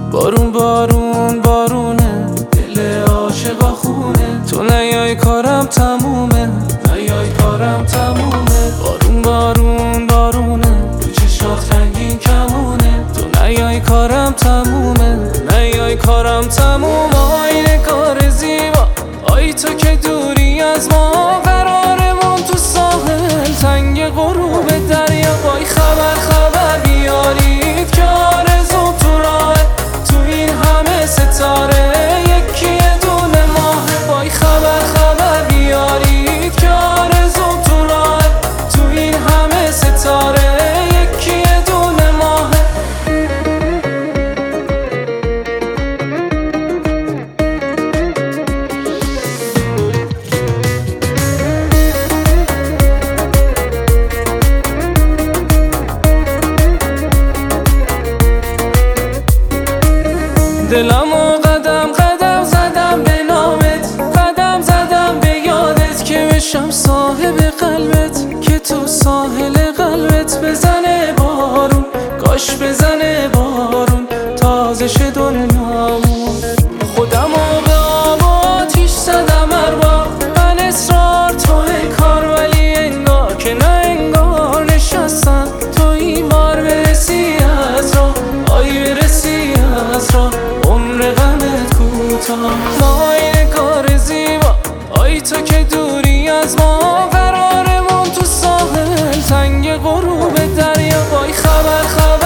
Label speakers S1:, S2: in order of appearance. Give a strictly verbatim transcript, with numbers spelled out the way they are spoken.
S1: بارون بارون بارونه، دل عاشقا خونه. تو نیای کارم تمومه، نیای کارم تمومه. بارون بارون بارونه، تو چشات رنگین کمونه. تو نیای کارم تمومه، نیای کارم تمومه. آینه کار زیبا، آی تو که دوری از ما، قرارمون تو ساحل تنگ غروب دریا. وای خبر خبر بیارید که آرزو تو راه، تو این همه ستاره یکی یه دونه ماه. وای خبر خبر بیارید که آرزو تو راه، تو این همه ستاره یکی یه دونه ماه. دلمو قدم قدم زدم به نامت، قدم زدم به یادت که بشم صاحب قلبت، که تو ساحل قلبت بزنه بارون، کاش بزنه بارون تازه شه دنیامون. خودمو به آب و آتیش زدم هر بار، من اصرار توی کار، ولی انگار که نه انگار نشستم تو این بار. برسی از راه، آی برسی از راه، عمر غمت کوتاه. ما این کار زیبا، آی تو که دوری از ما، قرارمون تو ساحل تنگ غروب دریا. وای خبر خبر